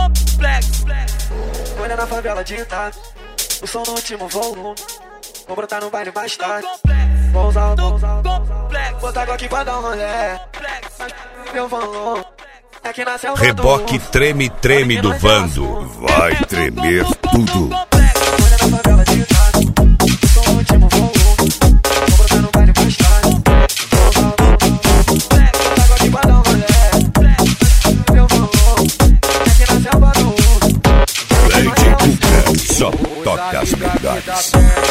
complexo. Olha na favela de Itaco, o som no último volume. Vou brotar no baile mais tarde. Vou usar o complexo. Botar água aqui pra dar um rolê. Meu valor é que na selva. Reboque treme, treme do Vando. Vai tremer tudo. Olha na favela de Itaco, o som no último volume. Vou brotar no baile mais tarde. Vou usar o complexo. Botar água aqui pra dar um rolê. Meu valor é que na selva do mundo. Lady Cuca, só toca as melhores.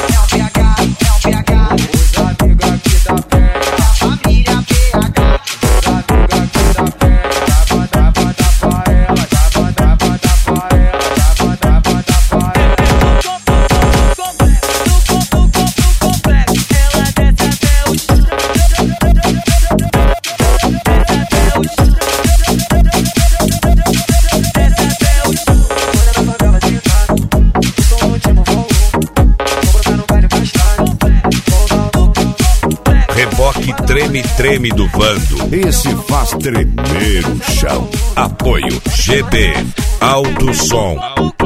Reboque treme, treme do Vando. Esse faz tremer o chão. Apoio GB Alto Som.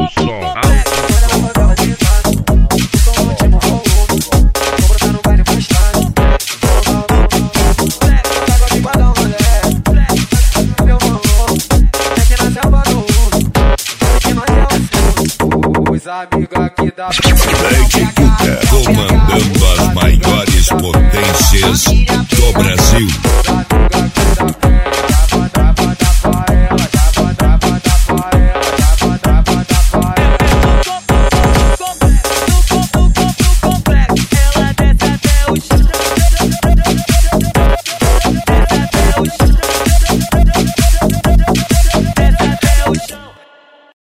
Lady Cuca comandando as maiores potências do Brasil.